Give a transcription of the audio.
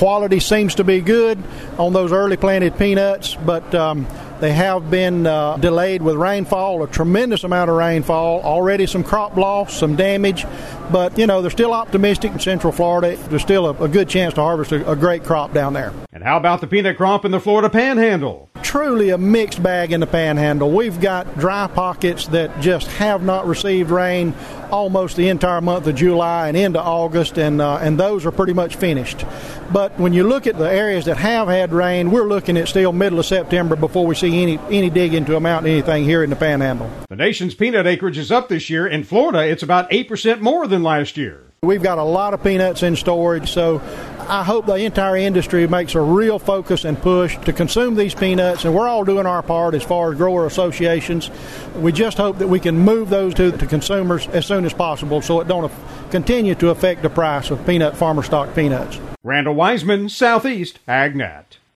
quality seems to be good on those early planted peanuts, but they have been delayed with rainfall, a tremendous amount of rainfall, already some crop loss, some damage. But, they're still optimistic in Central Florida. There's still a good chance to harvest a great crop down there. And how about the peanut crop in the Florida Panhandle? Truly a mixed bag in the Panhandle. We've got dry pockets that just have not received rain almost the entire month of July and into August, and those are pretty much finished. But when you look at the areas that have had rain, we're looking at still middle of September before we see any digging to amount to anything here in the Panhandle. The nation's peanut acreage is up this year. In Florida, it's about 8% more than last year. We've got a lot of peanuts in storage, so I hope the entire industry makes a real focus and push to consume these peanuts, and we're all doing our part as far as grower associations. We just hope that we can move those to consumers as soon as possible so it don't continue to affect the price of farmer stock peanuts. Randall Wiseman, Southeast AgNet.